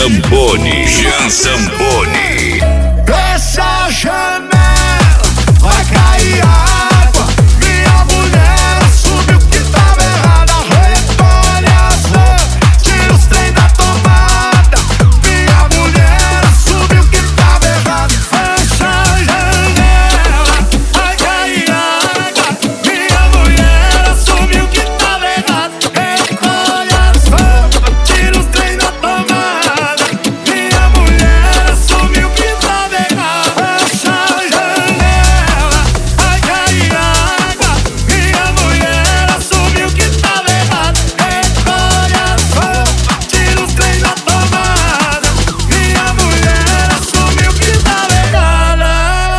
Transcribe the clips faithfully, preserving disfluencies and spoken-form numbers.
Zamboni, Jean Zamboni. Fecha a janela, vai cair água. Minha mulher assumiu que tava errada. Retorne a ação, tira os trem da tomada. Minha mulher assumiu que tava errada. Fecha a janela, vai cair água. Minha mulher assumiu que tava errada. Retorne a ação, tira os trem da tomada. Minha mulher assumiu que tava errada. Fecha a janela, vai cair água. Minha mulher assumiu que tava errada. Recolhe a ação, tira os trem da tomada. Minha mulher assumiu que tava errada.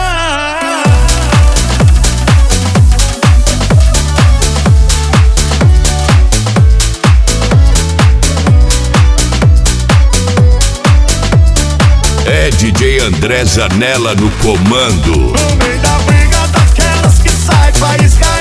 É D J André Zanella no comando. No meio da briga daquelas que sai faísca